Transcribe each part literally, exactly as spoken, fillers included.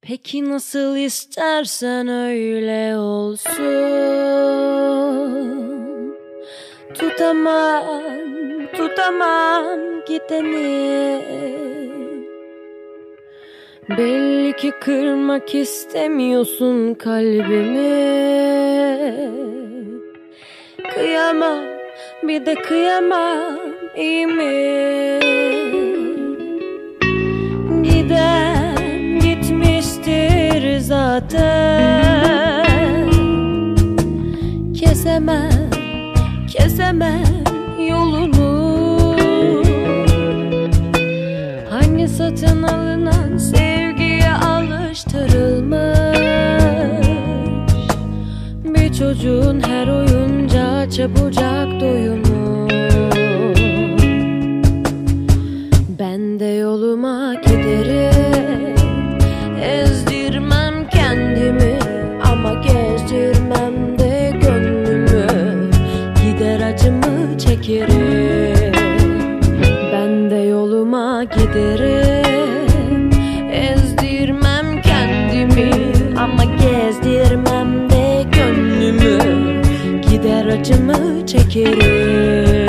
Peki nasıl istersen öyle olsun. Tutamam, tutamam gideni. Belli ki kırmak istemiyorsun kalbimi. Kıyamam, bir de kıyamam, iyi mi? Giden gitmiştir zaten. Kesemem, kesemem yolunu. Hani satın alınan sevgiye alıştırılmış bir çocuğun her oyuncağa çabucak doyumu. Ben de yoluma giderim, ezdirmem kendimi ama gezdirmem de gönlümü. Gider acımı çekerim. Ben de yoluma giderim, ezdirmem kendimi ama gezdirmem de gönlümü. Gider acımı çekerim.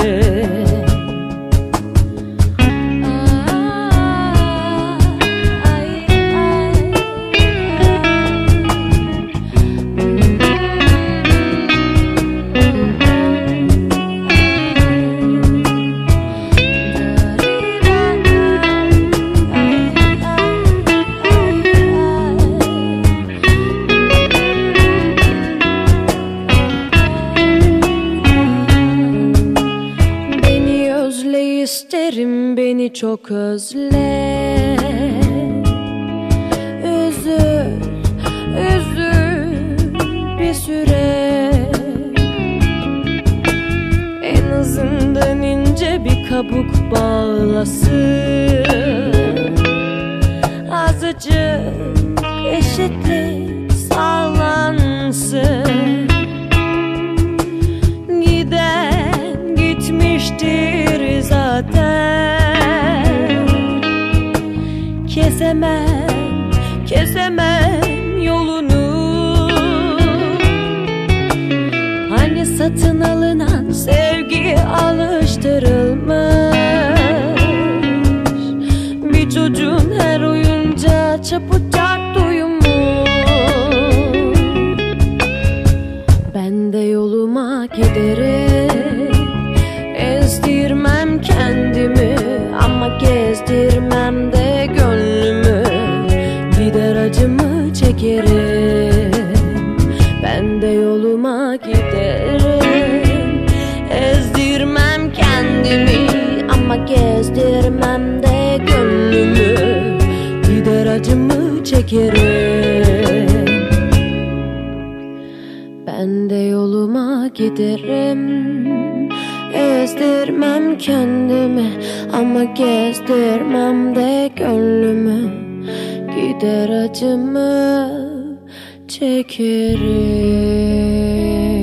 İsterim beni çok özle. Üzül, üzül bir süre. En azından ince bir kabuk bağlasın. Azıcık eşitlik sağlansın. Giden gitmiştir zaten. Kesemem, kesemem yolunu. Hani satın alınan sevgiye alıştırılmış bir çocuğun her oyuncağa çabucak doyumu. Ben de yoluma giderim, ezdirmem kendimi ama gezdirmem de gönlümü. Gider acımı çekerim. Ben de yoluma giderim, ezdirmem kendimi ama gezdirmem de gönlümü. Gider acımı çekerim. Ben de yoluma giderim, ezdirmem kendimi ama gezdirmem de gönlümü. Gider acımı çekerim.